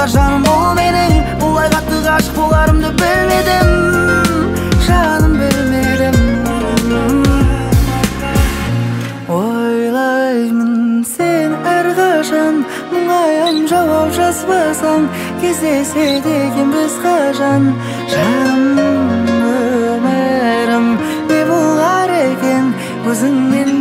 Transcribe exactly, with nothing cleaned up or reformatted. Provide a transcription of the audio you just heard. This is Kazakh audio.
жаным бол менің, бұлай қатты ғашық боларымды білмедім, жаным білмедім. Ойлаймын сен әрқашан, мұңайам жауап жазбасаң, кездеседі екен біз қашан. Жаным өмірім не болар екен өзіңмен